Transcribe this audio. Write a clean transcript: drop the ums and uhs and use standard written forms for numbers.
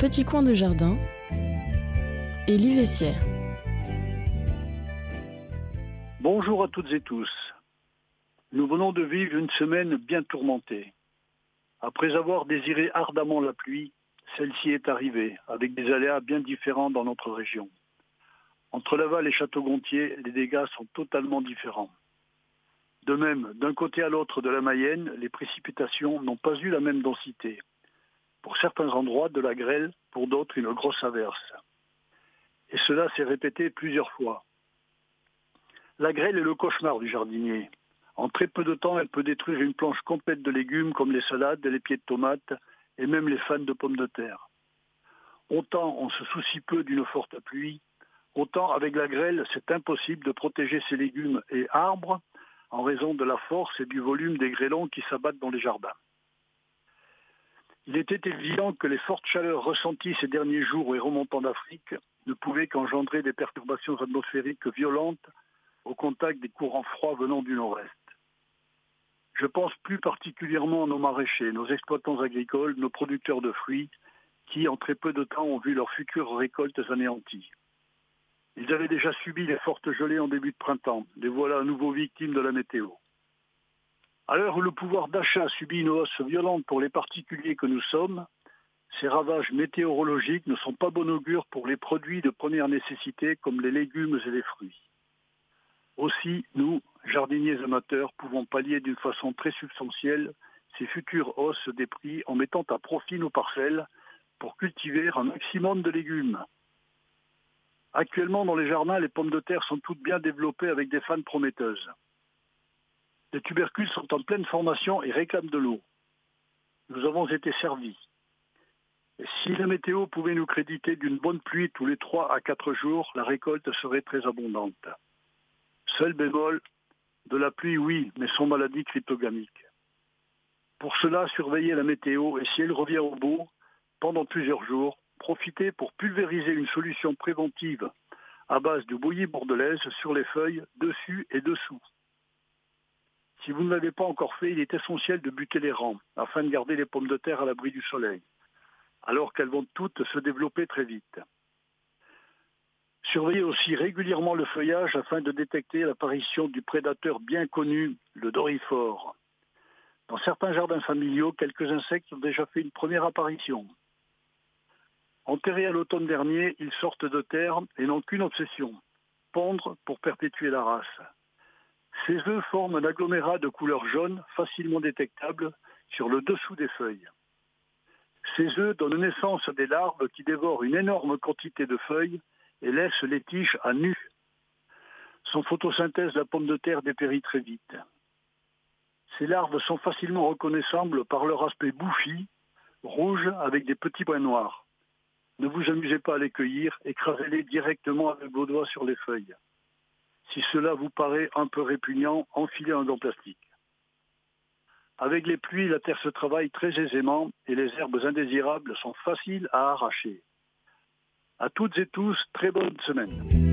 petit coin de jardin, Élie Vessière. Bonjour à toutes et tous. Nous venons de vivre une semaine bien tourmentée. Après avoir désiré ardemment la pluie, celle-ci est arrivée, avec des aléas bien différents dans notre région. Entre Laval et Château-Gontier, les dégâts sont totalement différents. De même, d'un côté à l'autre de la Mayenne, les précipitations n'ont pas eu la même densité. Pour certains endroits, de la grêle, pour d'autres, une grosse averse. Et cela s'est répété plusieurs fois. La grêle est le cauchemar du jardinier. En très peu de temps, elle peut détruire une planche complète de légumes comme les salades, les pieds de tomates et même les fans de pommes de terre. Autant on se soucie peu d'une forte pluie, autant avec la grêle, c'est impossible de protéger ces légumes et arbres en raison de la force et du volume des grêlons qui s'abattent dans les jardins. Il était évident que les fortes chaleurs ressenties ces derniers jours et remontant d'Afrique ne pouvaient qu'engendrer des perturbations atmosphériques violentes au contact des courants froids venant du nord-est. Je pense plus particulièrement à nos maraîchers, nos exploitants agricoles, nos producteurs de fruits, qui en très peu de temps ont vu leurs futures récoltes anéanties. Ils avaient déjà subi les fortes gelées en début de printemps, les voilà à nouveau victimes de la météo. À l'heure où le pouvoir d'achat subit une hausse violente pour les particuliers que nous sommes, ces ravages météorologiques ne sont pas bon augure pour les produits de première nécessité comme les légumes et les fruits. Aussi, nous, jardiniers amateurs, pouvons pallier d'une façon très substantielle ces futures hausses des prix en mettant à profit nos parcelles pour cultiver un maximum de légumes. Actuellement, dans les jardins, les pommes de terre sont toutes bien développées avec des fans prometteuses. Les tubercules sont en pleine formation et réclament de l'eau. Nous avons été servis. Et si la météo pouvait nous créditer d'une bonne pluie tous les 3 à 4 jours, la récolte serait très abondante. Seul bémol, de la pluie oui, mais sans maladie cryptogamique. Pour cela, surveillez la météo et si elle revient au beau, pendant plusieurs jours, profitez pour pulvériser une solution préventive à base de bouillie bordelaise sur les feuilles, dessus et dessous. Si vous ne l'avez pas encore fait, il est essentiel de buter les rangs afin de garder les pommes de terre à l'abri du soleil, alors qu'elles vont toutes se développer très vite. Surveillez aussi régulièrement le feuillage afin de détecter l'apparition du prédateur bien connu, le doryphore. Dans certains jardins familiaux, quelques insectes ont déjà fait une première apparition. Enterrés à l'automne dernier, ils sortent de terre et n'ont qu'une obsession, pondre pour perpétuer la race. Ces œufs forment un agglomérat de couleur jaune facilement détectable sur le dessous des feuilles. Ces œufs donnent naissance à des larves qui dévorent une énorme quantité de feuilles et laissent les tiges à nu. Sans photosynthèse, la pomme de terre dépérit très vite. Ces larves sont facilement reconnaissables par leur aspect bouffi, rouge avec des petits points noirs. Ne vous amusez pas à les cueillir, écrasez-les directement avec vos doigts sur les feuilles. Si cela vous paraît un peu répugnant, enfilez un gant plastique. Avec les pluies, la terre se travaille très aisément et les herbes indésirables sont faciles à arracher. À toutes et tous, très bonne semaine.